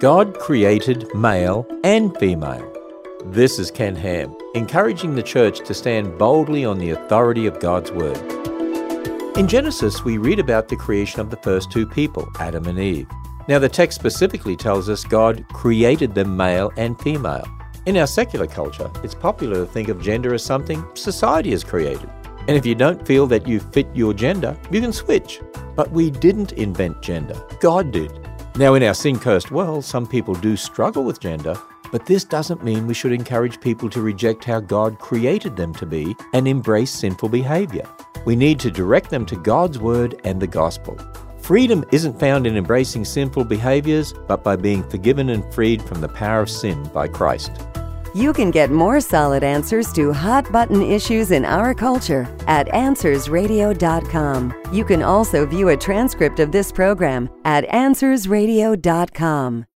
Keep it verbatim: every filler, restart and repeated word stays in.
God created male and female. This is Ken Ham, encouraging the church to stand boldly on the authority of God's Word. In Genesis, we read about the creation of the first two people, Adam and Eve. Now, the text specifically tells us God created them male and female. In our secular culture, it's popular to think of gender as something society has created. And if you don't feel that you fit your gender, you can switch. But we didn't invent gender. God did. Now, in our sin-cursed world, some people do struggle with gender, but this doesn't mean we should encourage people to reject how God created them to be and embrace sinful behavior. We need to direct them to God's Word and the Gospel. Freedom isn't found in embracing sinful behaviors, but by being forgiven and freed from the power of sin by Christ. You can get more solid answers to hot-button issues in our culture at answers radio dot com. You can also view a transcript of this program at answers radio dot com.